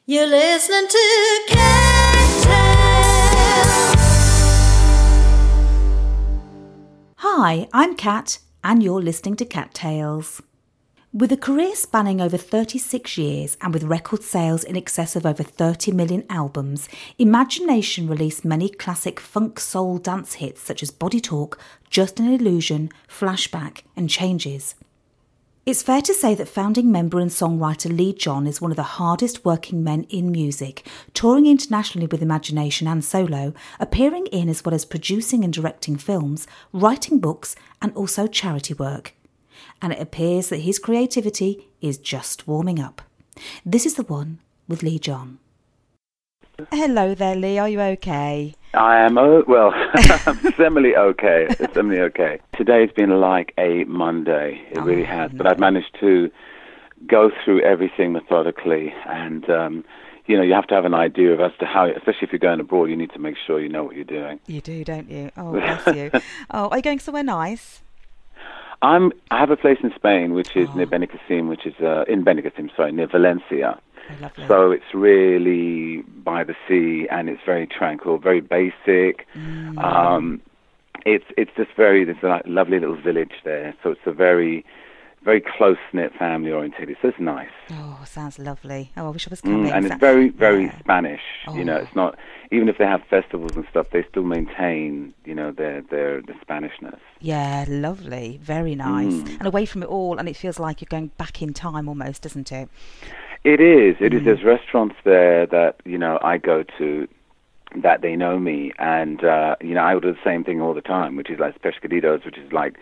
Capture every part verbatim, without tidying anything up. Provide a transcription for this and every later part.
You're listening to Cat Tales. Hi, I'm Kat, and you're listening to Cat Tales. With a career spanning over thirty-six years and with record sales in excess of over thirty million albums, Imagination released many classic funk soul dance hits such as Body Talk, Just an Illusion, Flashback and Changes. It's fair to say that founding member and songwriter Lee John is one of the hardest working men in music, touring internationally with Imagination and solo, appearing in as well as producing and directing films, writing books and also charity work. And it appears that his creativity is just warming up. This is the one with Lee John. Hello there, Lee. Are you okay? I am, oh, well, semi okay. Semi okay. Today's been like a Monday. It oh, really has. No. But I've managed to go through everything methodically. And, um, you know, you have to have an idea of as to how, especially if you're going abroad, you need to make sure you know what you're doing. You do, don't you? Oh, bless you. Oh, are you going somewhere nice? I'm, I have a place in Spain, which is oh. near Benicassim, which is uh, in Benicassim, sorry, near Valencia. Oh, so it's really by the sea, and it's very tranquil, very basic. Mm. Um, it's it's just very there's a lovely little village there, so it's a very very close knit, family oriented. So it's nice. Oh, sounds lovely. Oh, I wish I was coming. Mm, and it's very very yeah. Spanish. Oh. You know, it's not even if they have festivals and stuff, they still maintain you know their their the Spanishness. Yeah, lovely, very nice, mm. and away from it all, and it feels like you're going back in time almost, doesn't it? It is. It mm. is. There's restaurants there that, you know, I go to that they know me. And, uh, you know, I order the same thing all the time, which is like pescaditos, which is like,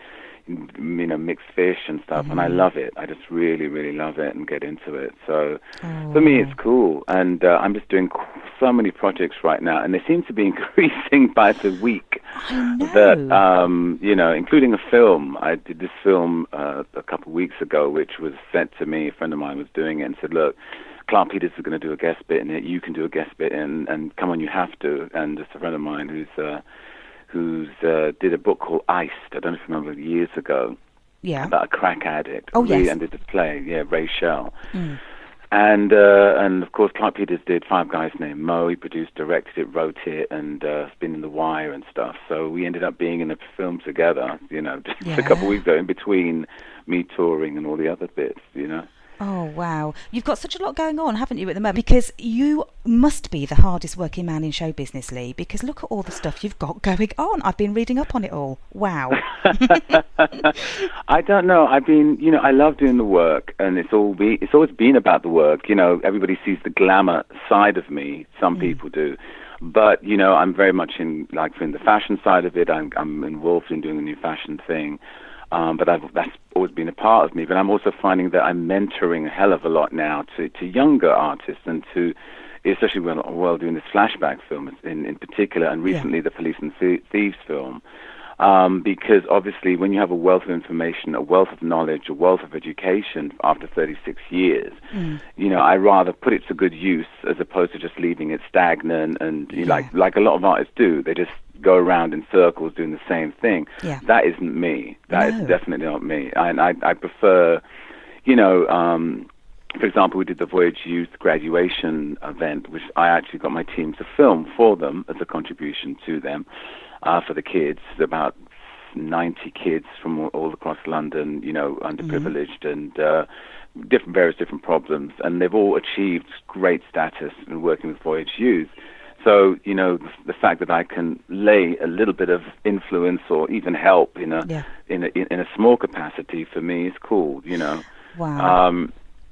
you know, mixed fish and stuff. Mm. And I love it. I just really, really love it and get into it. So oh. for me, it's cool. And uh, I'm just doing so many projects right now. And they seem to be increasing by the week. I know. That, um, you know, including a film. I did this film uh, a couple of weeks ago, which was sent to me. A friend of mine was doing it and said, look, Clark Peters is going to do a guest bit in it. You can do a guest bit in, and come on, you have to. And just a friend of mine who's uh, who's uh, did a book called Iced. I don't know if you remember years ago. Yeah. About a crack addict. Oh, yes. And did the play, yeah, Ray Shell. Mm. And, uh, and of course, Clark Peters did Five Guys Named Mo. He produced, directed it, wrote it, and uh, been in The Wire and stuff. So we ended up being in a film together, you know, just yeah. a couple of weeks ago, in between me touring and all the other bits, you know. Oh, wow. You've got such a lot going on, haven't you, at the moment? Because you must be the hardest working man in show business, Lee, because look at all the stuff you've got going on. I've been reading up on it all. Wow. I don't know. I've been, you know, I love doing the work, and it's all be, it's always been about the work. You know, everybody sees the glamour side of me. Some mm. people do. But, you know, I'm very much in, like, in the fashion side of it. I'm, I'm involved in doing a new fashion thing. Um, but I've, that's always been a part of me. But I'm also finding that I'm mentoring a hell of a lot now to, to younger artists and to, especially while, while doing this flashback film in, in particular, and recently yeah. the Police and Thieves film. Um, because obviously when you have a wealth of information, a wealth of knowledge, a wealth of education after thirty-six years, mm. you know, I rather put it to good use as opposed to just leaving it stagnant and you yeah. know, like like a lot of artists do. They just go around in circles doing the same thing. Yeah. That isn't me. That no. is definitely not me. And I, I prefer, you know, um, for example, we did the Voyage Youth graduation event, which I actually got my team to film for them as a contribution to them, uh, for the kids, about ninety kids from all, all across London, you know, underprivileged mm-hmm. and uh, different various different problems. And they've all achieved great status in working with Voyage Youth. So, you know, the, the fact that I can lay a little bit of influence or even help in a, yeah. in, a in a small capacity for me is cool, you know. Wow. Um,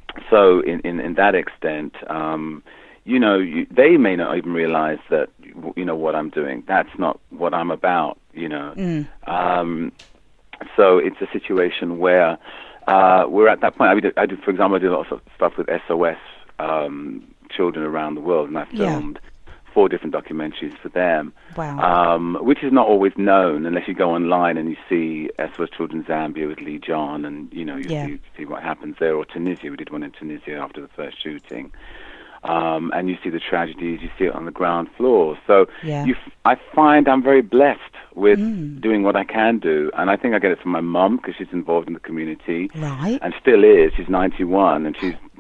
so in, in, in that extent, um, you know, you, they may not even realize that, you know, what I'm doing. That's not what I'm about, you know. Mm. Um, so it's a situation where uh, we're at that point. I do, I do, for example, I do a lot of stuff with S O S um, children around the world, and I filmed yeah. four different documentaries for them, wow. um, which is not always known unless you go online and you see S O S Children Zambia with Lee John, and you know you yeah. see, see what happens there, or Tunisia. We did one in Tunisia after the first shooting, um, and you see the tragedies. You see it on the ground floor. So yeah. you, f- I find I'm very blessed with mm. doing what I can do, and I think I get it from my mum because she's involved in the community, right, and still is. She's ninety-one, and she's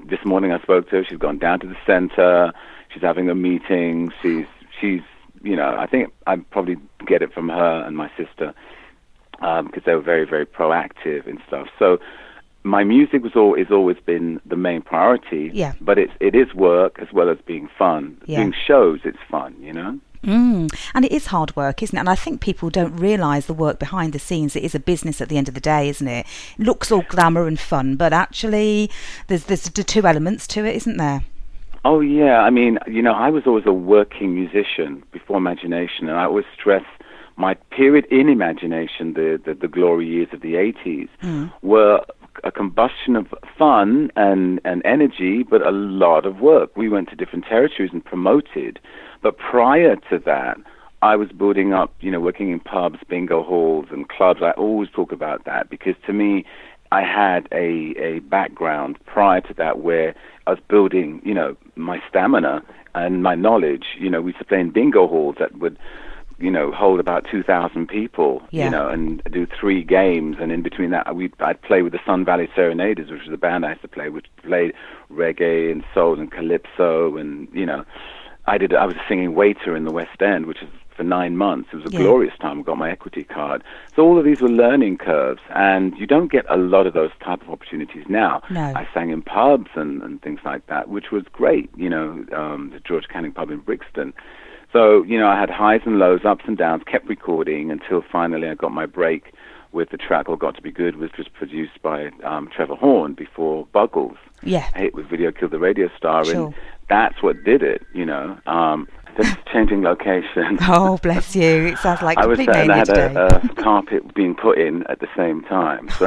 this morning I spoke to her. She's gone down to the center. She's having a meeting. She's, she's, you know, I think I probably get it from her and my sister because um, they were very, very proactive and stuff. So my music was all, has always been the main priority. Yeah. But it's, it is work as well as being fun. Yeah. Doing shows, it's fun, you know? Mm. And it is hard work, isn't it? And I think people don't realise the work behind the scenes. It is a business at the end of the day, isn't it? It looks all glamour and fun, but actually there's there's the two elements to it, isn't there? Oh, yeah. I mean, you know, I was always a working musician before imagination, and I always stress my period in imagination, the, the, the glory years of the eighties, mm. were a combustion of fun and, and energy, but a lot of work. We went to different territories and promoted. But prior to that, I was building up, you know, working in pubs, bingo halls, and clubs. I always talk about that because to me, I had a, a background prior to that where I was building, you know, my stamina and my knowledge. You know, we used to play in bingo halls that would, you know, hold about two thousand people, yeah. you know, and do three games. And in between that, we I'd play with the Sun Valley Serenaders, which was a band I used to play, which played reggae and soul and calypso and, you know, I did. I was a singing waiter in the West End, which is for nine months. It was a yeah. glorious time. I got my equity card. So all of these were learning curves, and you don't get a lot of those type of opportunities now. No. I sang in pubs and, and things like that, which was great. You know, um, the George Canning pub in Brixton. So you know, I had highs and lows, ups and downs. Kept recording until finally I got my break with the track "All Got to Be Good," which was produced by um, Trevor Horn before Buggles. Yeah. Hit with Video Killed the Radio Star, sure. and that's what did it, you know. Um, just changing location. Oh, bless you. It sounds like I was complete saying I mania had today. a, a carpet being put in at the same time. So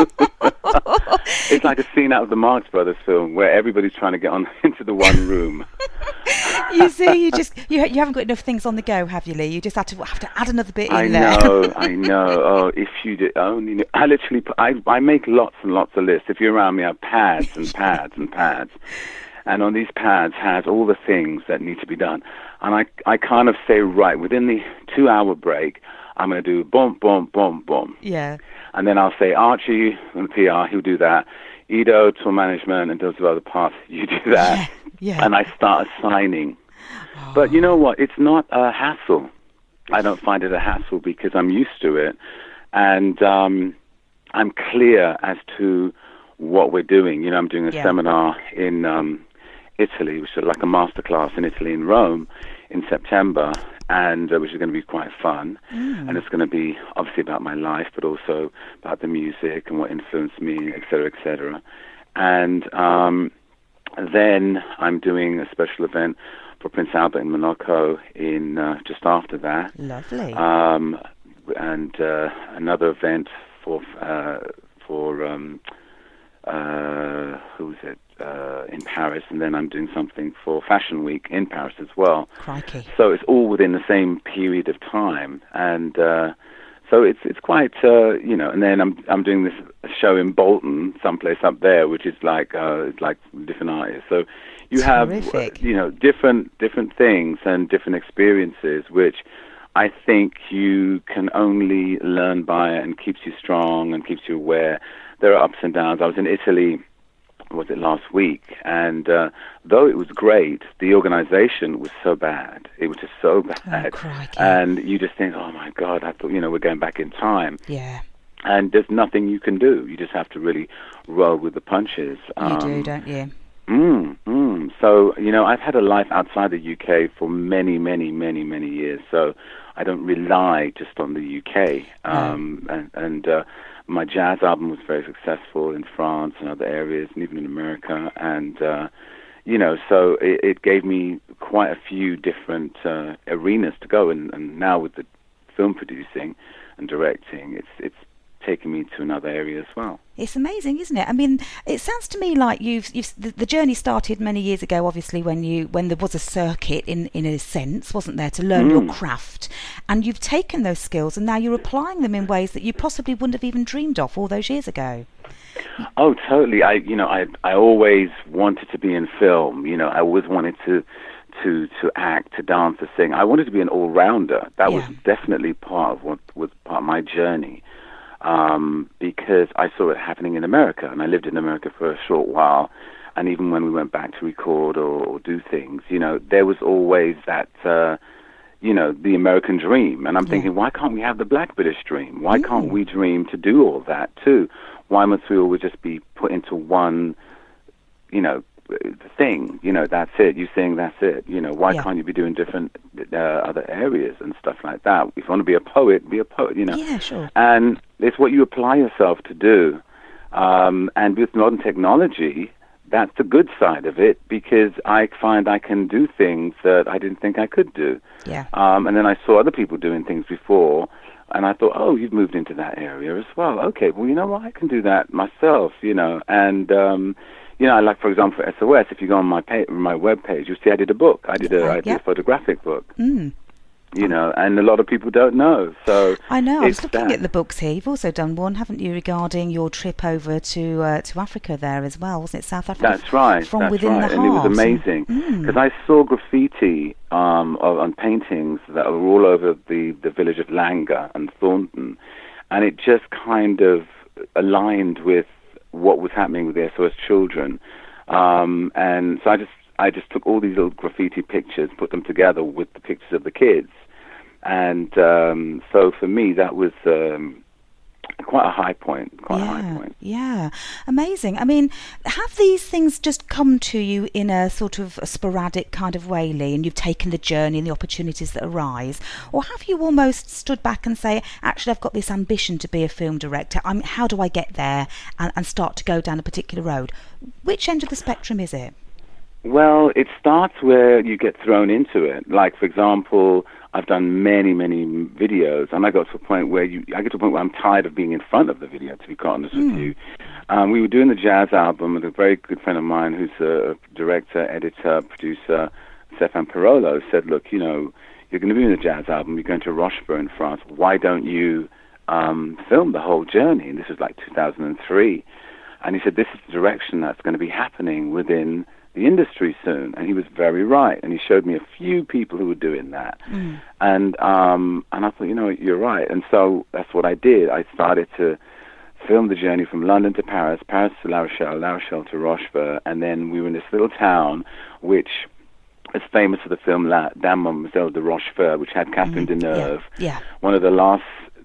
it's like a scene out of the Marx Brothers film where everybody's trying to get on into the one room. You see, you just you you haven't got enough things on the go, have you, Lee? You just have to have to add another bit I in there. I know, I know. Oh, if you did only knew. I literally, put, I I make lots and lots of lists. If you're around me, I have pads and pads and pads. And on these pads has all the things that need to be done. And I, I kind of say, right, within the two-hour break, I'm going to do boom, boom, boom, boom. Yeah. And then I'll say, Archie on the P R, he'll do that. Ido, tour management, and those other parts, you do that. Yeah. Yeah. And I start assigning. Oh. But you know what? It's not a hassle. I don't find it a hassle because I'm used to it. And um, I'm clear as to what we're doing. You know, I'm doing a yeah. seminar in um, Italy, which is like a masterclass in Italy, in Rome, in September, and uh, which is going to be quite fun. Mm. And it's going to be obviously about my life, but also about the music and what influenced me, et cetera, et cetera. And um, then I'm doing a special event for Prince Albert in Monaco in uh, just after that. Lovely. Um, and uh, another event for uh, for um, uh, who is it? Uh, in Paris, and then I'm doing something for Fashion Week in Paris as well. Crikey. So it's all within the same period of time, and uh, so it's it's quite uh, you know. And then I'm I'm doing this show in Bolton, someplace up there, which is like uh, it's like different artists. So you Terrific. have you know different different things and different experiences, which I think you can only learn by and keeps you strong and keeps you aware. There are ups and downs. I was in Italy. Was it last week? And uh, though it was great, the organization was so bad. It was just so bad. Oh, and you just think, oh my God, I thought, you know, we're going back in time. Yeah. And there's nothing you can do. You just have to really roll with the punches. You um, do, don't you? Mm, mm. So, you know, I've had a life outside the U K for many, many, many, many years. So I don't rely just on the U K. Um, no. And, and uh, my jazz album was very successful in France and other areas, and even in America. And, uh, you know, so it, it gave me quite a few different uh, arenas to go. And, and now with the film producing and directing, it's it's taken me to another area as well. It's amazing, isn't it? I mean, it sounds to me like you've, you've the, the journey started many years ago, obviously, when you when there was a circuit in, in a sense, wasn't there, to learn mm. your craft. And you've taken those skills and now you're applying them in ways that you possibly wouldn't have even dreamed of all those years ago. Oh, totally. I, you know, I I always wanted to be in film. You know, I always wanted to to to act, to dance, to sing. I wanted to be an all-rounder. That yeah. was definitely part of what was part of my journey. Um, because I saw it happening in America, and I lived in America for a short while and even when we went back to record or, or do things, you know, there was always that, uh, you know, the American dream. And I'm Yeah. thinking, why can't we have the Black British dream? Why Mm. can't we dream to do all that too? Why must we always just be put into one, you know, thing? You know, that's it. You sing, that's it. You know, why Yeah. can't you be doing different uh, other areas and stuff like that? If you want to be a poet, be a poet, you know. Yeah, sure. And it's what you apply yourself to do. Um, and with modern technology, that's the good side of it, because I find I can do things that I didn't think I could do. Yeah. Um, and then I saw other people doing things before, and I thought, oh, you've moved into that area as well. Okay, well, you know what? I can do that myself, you know. And, um, you know, like, for example, for S O S, if you go on my page, my webpage, you'll see I did a book. I did a, Yeah, I did yeah. a photographic book, Mm. you know, and a lot of people don't know. So I know. I was it's looking that. at the books here. You've also done one, haven't you, regarding your trip over to uh, to Africa there as well, wasn't it? South Africa. That's right. From that's within right. the and it was heart. amazing Mm. because I saw graffiti um, of, on paintings that were all over the, the village of Langa and Thornton, and it just kind of aligned with what was happening with the S O S children. Um, and so I just I just took all these little graffiti pictures, put them together with the pictures of the kids, and um, so for me that was um, quite a high point. Quite a high Yeah, point. yeah, amazing. I mean, have these things just come to you in a sort of a sporadic kind of way, Lee, and you've taken the journey and the opportunities that arise, or have you almost stood back and say, actually, I've got this ambition to be a film director. I'm, how do I get there and, and start to go down a particular road? Which end of the spectrum is it? Well, it starts where you get thrown into it. Like, for example, I've done many, many videos, and I got to a point where you, I get to a point where I'm tired of being in front of the video, to be quite honest Mm. with you. Um, we were doing the jazz album, and a very good friend of mine who's a director, editor, producer, Stefan Pirolo, said, look, you know, you're going to be in the jazz album, you're going to Rochefort in France, why don't you um, film the whole journey? And this was like two thousand three. And he said, this is the direction that's going to be happening within the industry soon. And he was very right. And he showed me a few people who were doing that. Mm. And um, and I thought, you know, you're right. And so that's what I did. I started to film the journey from London to Paris, Paris to La Rochelle, La Rochelle to Rochefort. And then we were in this little town, which is famous for the film La Dame Mademoiselle de Rochefort, which had Catherine Mm. Deneuve, Yeah. yeah. one of the last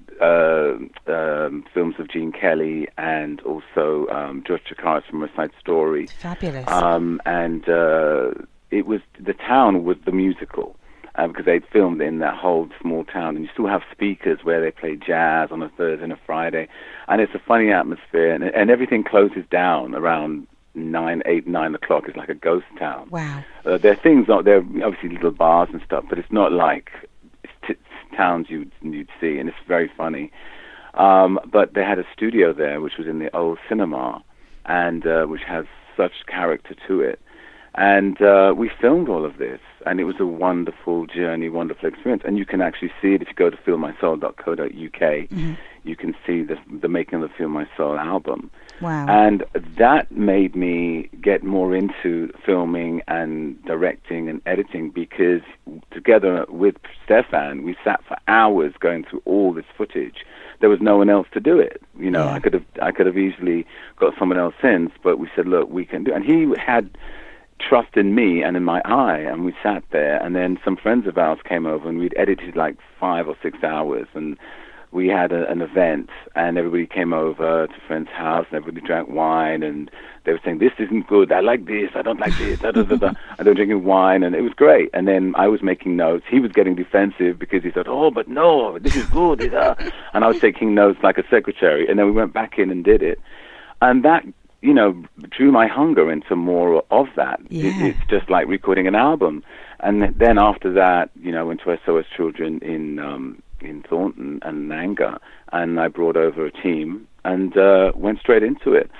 uh, um, films of Gene Kelly, and also um, George Chakiris from West Side Story. Fabulous. Um, and uh, it was, the town was the musical, uh, because they filmed in that whole small town, and you still have speakers where they play jazz on a Thursday and a Friday, and it's a funny atmosphere, and, and everything closes down around nine, eight, nine o'clock. It's like a ghost town. Wow. Uh, there are things, not there are obviously little bars and stuff, but it's not like t- towns you'd, you'd see, and it's very funny. Um, but they had a studio there, which was in the old cinema, and uh, which has such character to it. And uh, we filmed all of this, and it was a wonderful journey, wonderful experience. And you can actually see it if you go to film my soul dot co dot uk. Mm-hmm. You can see the, the making of the Feel My Soul album. Wow. And that made me get more into filming and directing and editing, because together with Stefan, we sat for hours going through all this footage. There was no one else to do it. You know, Yeah. I could have I could have easily got someone else in, but we said, look, we can do it. And he had trust in me and in my eye, and we sat there, and then some friends of ours came over, and we'd edited like five or six hours, and we had a, an event, and everybody came over to a friend's house, and everybody drank wine, and they were saying, this isn't good, I like this, I don't like this, da, da, da, da. And they were drinking wine, and it was great. And then I was making notes. He was getting defensive because he thought, oh, but no, this is good. This, uh. And I was taking notes like a secretary, and then we went back in and did it. And that, you know, drew my hunger into more of that. Yeah. It, it's just like recording an album. And then after that, you know, I went to S O S Children in um, in Thornton and Nanga, and I brought over a team and uh, went straight into it.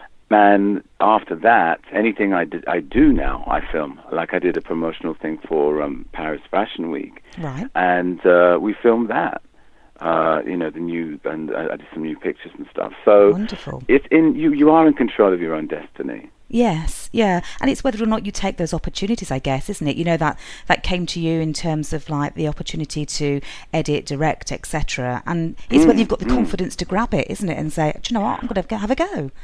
And after that, anything I, did, I do now, I film. Like I did a promotional thing for um, Paris Fashion Week. Right. And uh, we filmed that. Uh, you know, the new, and I did some new pictures and stuff. So Wonderful. it's in you. You are in control of your own destiny. Yes, yeah, and it's whether or not you take those opportunities, I guess, isn't it? You know, that that came to you in terms of like the opportunity to edit, direct, et cetera. And it's Mm, whether you've got the mm. confidence to grab it, isn't it, and say, do you know what, I'm going to have a go.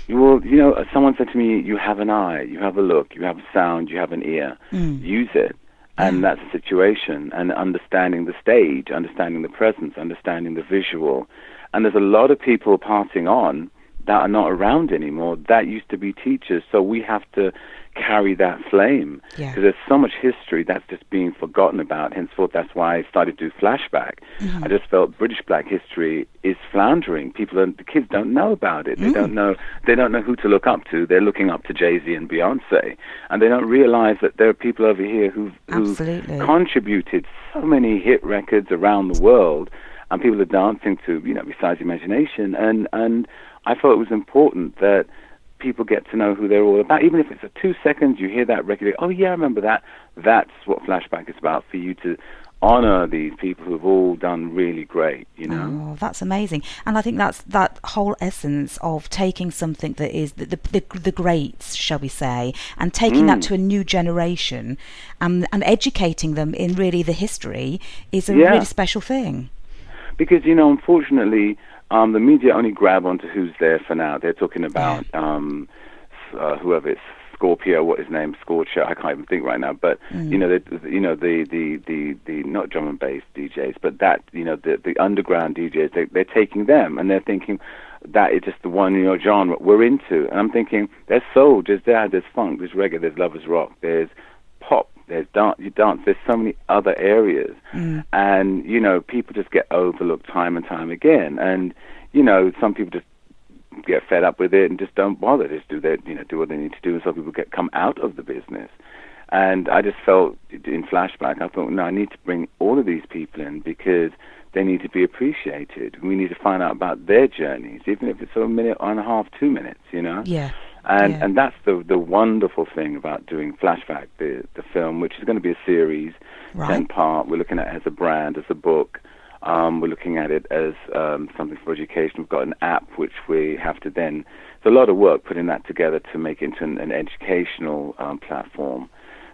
Well, you know, someone said to me, you have an eye, you have a look, you have a sound, you have an ear. Mm. Use it. And Yeah. that's the situation. And understanding the stage, understanding the presence, understanding the visual. And there's a lot of people passing on that are not around anymore that used to be teachers. So we have to carry that flame. Yeah. Because there's so much history that's just being forgotten about. Henceforth, that's why I started to do Flashback. Mm-hmm. I just felt British Black history is floundering. People, don't, the kids don't know about it. They Mm. don't know. They don't know who to look up to. They're looking up to Jay-Z and Beyonce, and they don't realize that there are people over here who've, who've Absolutely. contributed so many hit records around the world, and people are dancing to, you know, Besides Imagination, and and I thought it was important that people get to know who they're all about. Even if it's a two seconds, you hear that record, oh yeah, I remember that. That's what Flashback is about, for you to honor these people who've all done really great, you know. Oh, that's amazing. And I think that's that whole essence of taking something that is the the, the, the greats, shall we say, and taking Mm. that to a new generation, and and educating them in really the history is a Yeah. really special thing. Because, you know, unfortunately, um, the media only grab onto who's there for now. They're talking about um, uh, whoever it's Scorpio, what his name, Scorcher, I can't even think right now. But Mm. you know, the, you know the, the, the, the not drum and bass D Js, but that you know the the underground D Js. They, they're taking them and they're thinking that is just the one, you know, genre we're into. And I'm thinking there's soul, there's jazz, there's funk, there's reggae, there's lovers rock, there's pop, there's dance, you dance. There's so many other areas, Mm. and you know, people just get overlooked time and time again. And you know, some people just get fed up with it and just don't bother. Just do their, you know, do what they need to do. And some people get come out of the business. And I just felt in Flashback, I thought, no, I need to bring all of these people in because they need to be appreciated. We need to find out about their journeys, even if it's a minute and a half, two minutes, you know. Yeah. And Yeah. and that's the the wonderful thing about doing Flashback, the the film, which is going to be a series, Right. ten part. We're looking at it as a brand, as a book. Um, we're looking at it as um, something for education. We've got an app which we have to then. It's a lot of work putting that together to make it into an, an educational um, platform.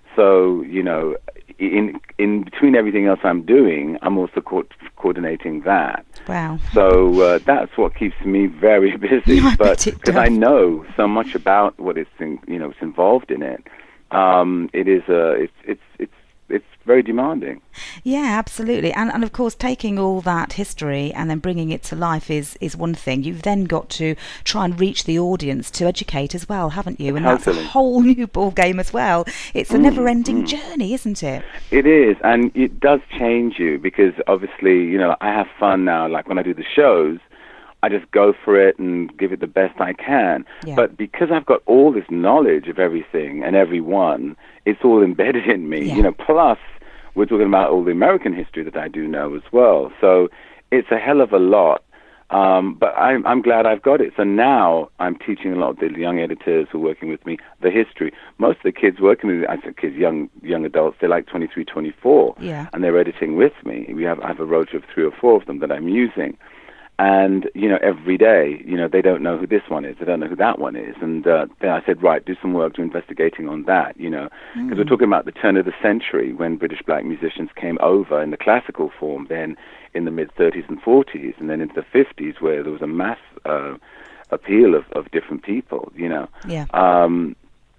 So you know, in in between everything else I'm doing, I'm also co- coordinating that. Wow. So uh, that's what keeps me very busy. I but bet it because I does. know so much about what is in, you know, it's involved in it, um, it is uh, it's it's it's it's very demanding. Yeah, absolutely. And and of course, taking all that history and then bringing it to life is is one thing. You've then got to try and reach the audience to educate as well, haven't you? And that's a Totally. whole new ball game as well. It's a Mm, never-ending mm. journey, isn't it? It is, and it does change you because obviously, you know, I have fun now. Like when I do the shows, I just go for it and give it the best I can. Yeah. But because I've got all this knowledge of everything and everyone, it's all embedded in me. Yeah. You know, plus we're talking about all the American history that I do know as well. So it's a hell of a lot. Um, but I'm, I'm glad I've got it. So now I'm teaching a lot of the young editors who are working with me the history. Most of the kids working with me, I think kids, young young adults, they're like twenty-three, twenty-four, Yeah. and they're editing with me. We have I have a rotor of three or four of them that I'm using. And, you know, every day, you know, they don't know who this one is. They don't know who that one is. And uh, then I said, right, do some work, do investigating on that, you know. Because we're talking about the turn of the century when British black musicians came over in the classical form, then in the mid-thirties and forties, and then into the fifties where there was a mass uh, appeal of, of different people, you know. Yeah. Um,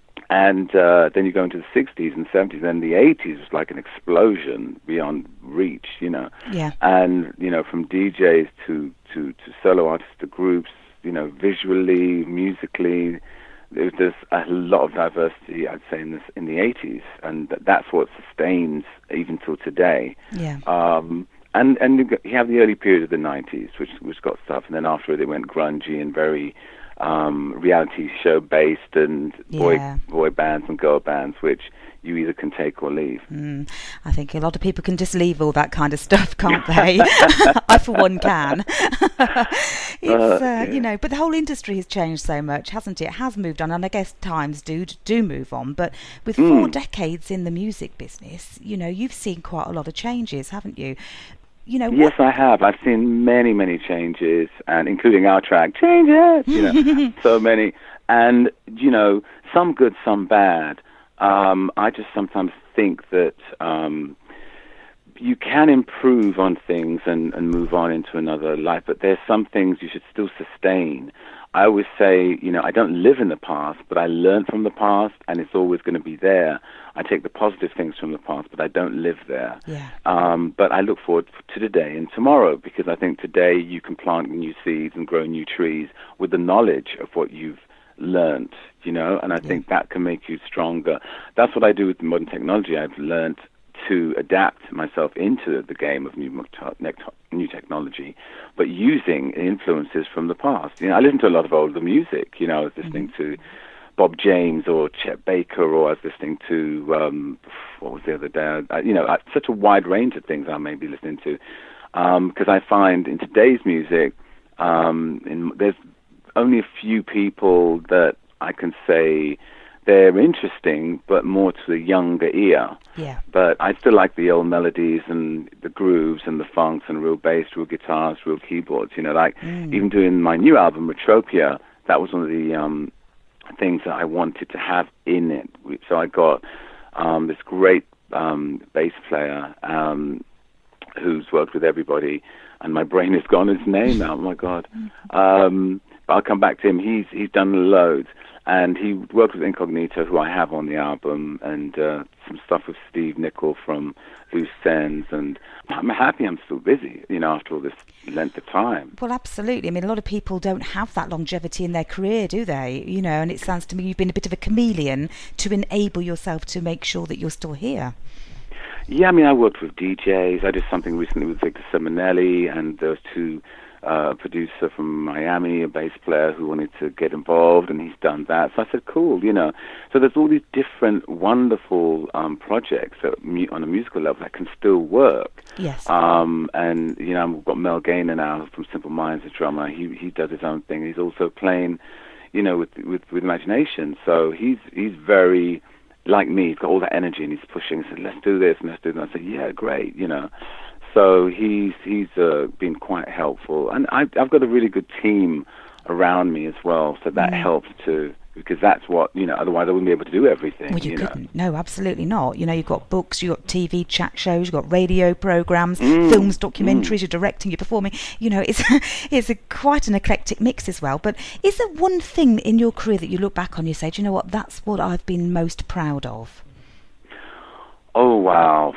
and uh, then you go into the sixties and seventies, and the eighties was like an explosion beyond reach, you know. Yeah. And, you know, from D Js to, to, to solo artists to groups, you know, visually, musically, there- there's a lot of diversity, I'd say, in, this, in the eighties, and th- that's what sustains even till today. Yeah. Um, and and you got- you have the early period of the nineties, which which got stuff, and then after it, it went grungy and very um, reality show based, and boy Yeah. boy bands and girl bands, which you either can take or leave. Mm, I think a lot of people can just leave all that kind of stuff, can't they? I, for one, can. it's, Uh, uh, yeah. you know, but the whole industry has changed so much, hasn't it? It has moved on, and I guess times do do move on. But with four Mm. decades in the music business, you know, you've seen quite a lot of changes, haven't you? You know, Yes, what, I have. I've seen many, many changes, and including our track, changes, you know, so many. And, you know, some good, some bad. Um, I just sometimes think that um, you can improve on things and, and move on into another life, but there's some things you should still sustain. I always say, you know, I don't live in the past, but I learn from the past, and it's always going to be there. I take the positive things from the past, but I don't live there. Yeah. Um, but I look forward to today and tomorrow, because I think today you can plant new seeds and grow new trees with the knowledge of what you've learned, you know, and I yeah. think that can make you stronger. That's what I do with modern technology. I've learned to adapt myself into the game of new new technology, but using influences from the past. You know, I listen to a lot of older music. You know, I was listening mm-hmm. to Bob James or Chet Baker, or I was listening to um, what was the other day? I, you know, such a wide range of things I may be listening to, because um, I find in today's music, um, in, there's only a few people that I can say they're interesting, but more to the younger ear. Yeah. But I still like the old melodies and the grooves and the funks and real bass, real guitars, real keyboards. You know, like mm. even doing my new album, Retropia, that was one of the um, things that I wanted to have in it. So I got um, this great um, bass player um, who's worked with everybody, and my brain has gone his name now. Oh my God! Um, but I'll come back to him. He's he's done loads. And he worked with Incognito, who I have on the album, and uh, some stuff with Steve Nicol from Loose Ends. And I'm happy I'm still busy, you know, after all this length of time. Well, absolutely. I mean, a lot of people don't have that longevity in their career, do they? You know, and it sounds to me you've been a bit of a chameleon to enable yourself to make sure that you're still here. Yeah, I mean, I worked with D Js. I did something recently with Victor Simonelli, and there was two... Uh, a producer from Miami, a bass player who wanted to get involved, and he's done that. So I said, cool, you know. So there's all these different wonderful um, projects that mu- on a musical level that can still work. Yes. Um, and, you know, we've got Mel Gaynor now from Simple Minds, a drummer. He he does his own thing. He's also playing, you know, with with, with imagination. So he's he's very... like me, he's got all that energy, and he's pushing. He said, let's do this, and let's do that. I said, yeah, great, you know. So he's he's uh, been quite helpful, and I, I've got a really good team around me as well. So that mm. helps too, because that's what, you know. Otherwise, I wouldn't be able to do everything. Well, you, you couldn't. know? No, absolutely not. You know, you've got books, you've got T V chat shows, you've got radio programs, mm. films, documentaries. Mm. You're directing, you're performing. You know, it's it's a, quite an eclectic mix as well. But is there one thing in your career that you look back on, you say, do you know what? That's what I've been most proud of. Oh wow,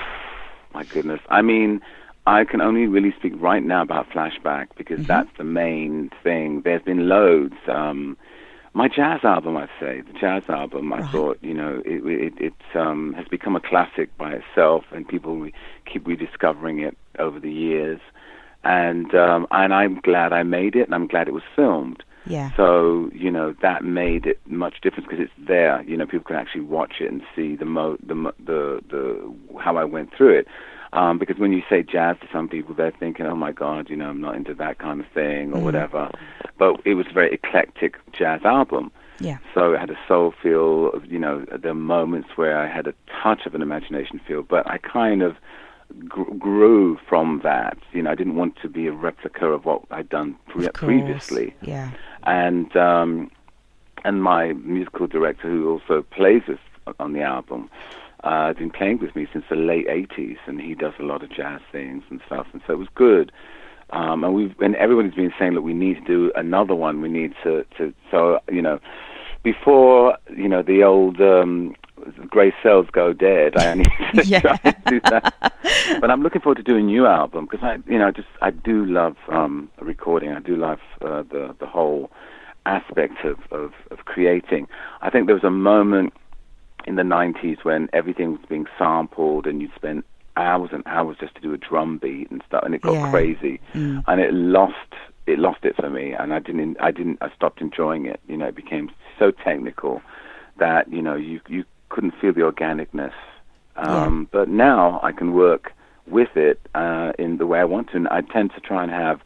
my goodness. I mean, I can only really speak right now about Flashback, because mm-hmm. that's the main thing. There's been loads. Um, my jazz album, I'd say, the jazz album, I right. thought, you know, it, it, it um, has become a classic by itself, and people re- keep rediscovering it over the years. And um, and I'm glad I made it, and I'm glad it was filmed. Yeah. So, you know, that made it much different, because it's there. You know, people can actually watch it and see the mo- the the the how I went through it. Um, because when you say jazz to some people, they're thinking, oh my God, you know, I'm not into that kind of thing, or mm. whatever. But it was a very eclectic jazz album. Yeah. So it had a soul feel, you know, there were moments where I had a touch of an imagination feel, but I kind of gr- grew from that. You know, I didn't want to be a replica of what I'd done pre- previously. Yeah. And um, and my musical director, who also plays us on the album, uh, had been playing with me since the late eighties, and he does a lot of jazz things and stuff, and so it was good. Um, and we've and everybody's been saying, look, we need to do another one. We need to, to so you know, before you know the old um, grey cells go dead, I need to yeah. try to do that. But I'm looking forward to doing a new album, because I, you know, just I do love um, recording. I do love uh, the the whole aspect of, of of creating. I think there was a moment in the nineties when everything was being sampled, and you'd spend hours and hours just to do a drum beat and stuff, and it got yeah. crazy, mm. and it lost it lost it for me, and I didn't I didn't I stopped enjoying it. You know, it became so technical that you know you you couldn't feel the organicness. Um, yeah. But now I can work with it uh, in the way I want to, and I tend to try and have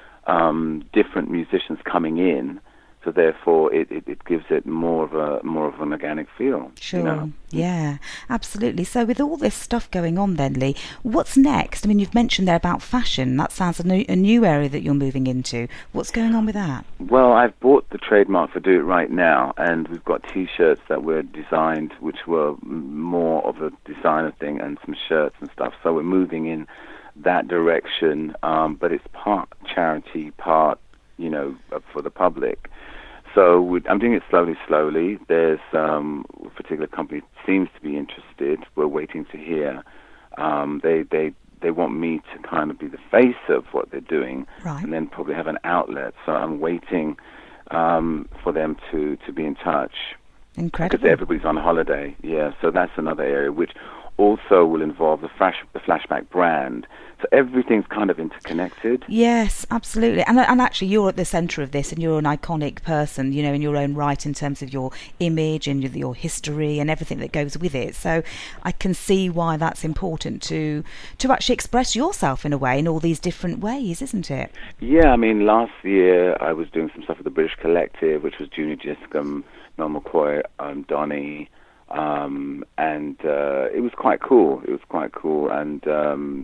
um, different musicians coming in. So therefore, it, it, it gives it more of a more of an organic feel. Sure. You know? Yeah, absolutely. So with all this stuff going on, then, Lee, what's next? I mean, you've mentioned there about fashion. That sounds a new, a new area that you're moving into. What's going on with that? Well, I've bought the trademark for Do It Right Now, and we've got T-shirts that were designed, which were more of a designer thing, and some shirts and stuff. So we're moving in that direction, um, but it's part charity, part you know, uh, for the public. So we, I'm doing it slowly, slowly. There's um, a particular company seems to be interested. We're waiting to hear. Um, they they they want me to kind of be the face of what they're doing, Right. and then probably have an outlet. So I'm waiting um, for them to, to be in touch. Incredible. Because everybody's on holiday, yeah. So that's another area which also will involve the flash, the Flashback brand. So everything's kind of interconnected. Yes, absolutely. And and actually, you're at the centre of this, and you're an iconic person, you know, in your own right, in terms of your image and your, your history and everything that goes with it. So I can see why that's important to to actually express yourself in a way, in all these different ways, isn't it? Yeah, I mean, last year I was doing some stuff with the British Collective, which was Junior Giscombe, Mel McCoy, um, Donny, um, and uh, it was quite cool. It was quite cool, and um,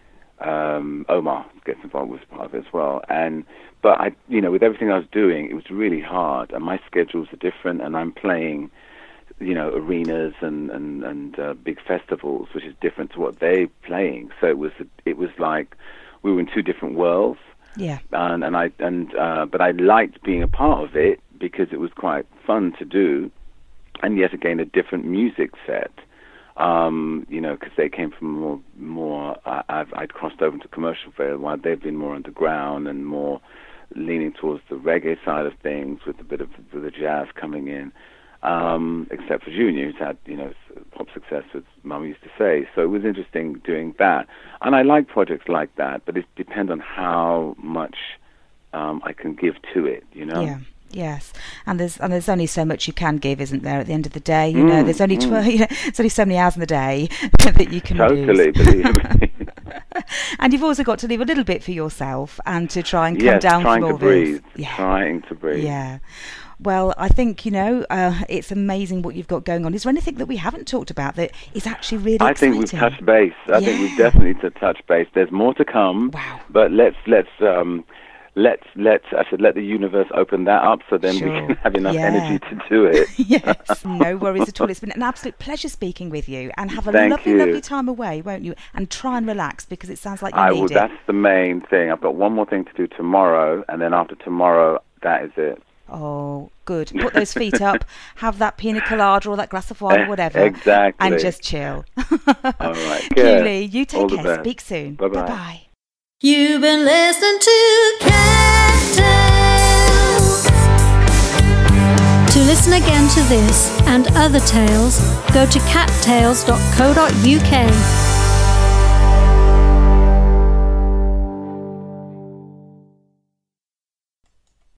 um, Omar gets involved with part of it as well. And but I, you know, with everything I was doing, it was really hard, and my schedules are different, and I'm playing, you know, arenas and and and uh, big festivals, which is different to what they're playing. So it was it was like we were in two different worlds. Yeah. And and I and uh, but I liked being a part of it because it was quite fun to do, and yet again a different music set. Um, you know, because they came from more more. Uh, I've I'd crossed over into commercial very while they've been more underground and more leaning towards the reggae side of things, with a bit of the jazz coming in. Um, except for Junior, who's had, you know, pop success, as Mum used to say. So it was interesting doing that. And I like projects like that, but it depends on how much um, I can give to it, you know? Yeah. Yes, and there's and there's only so much you can give, isn't there? At the end of the day, you know, Mm, there's only mm. twelve. You know, there's only so many hours in the day that you can Totally, use. believe me. And you've also got to leave a little bit for yourself and to try and come Yes, down trying from to all breathe. this. Yeah. Trying to breathe. Yeah. Well, I think, you know, uh, it's amazing what you've got going on. Is there anything that we haven't talked about that is actually really I exciting? think we've touched base. I think Yeah. we've definitely to touch base. There's more to come. Wow. But let's let's um, let's let's I said let the universe open that up, so then Sure. we can have enough Yeah. energy to do it. Yes, no worries at all. It's been an absolute pleasure speaking with you, and have a Thank lovely, you. lovely time away, won't you? And try and relax, because it sounds like you I need will. it. That's the main thing. I've got one more thing to do tomorrow, and then after tomorrow, that is it. Oh, good. Put those feet up, have that pina colada or that glass of wine or whatever. Exactly. And just chill. All right. Good. Julie, you take All the care. best. Speak soon. Bye-bye. Bye-bye. You've been listening to Cat Tales. To listen again to this and other tales, go to cat tales dot co dot uk.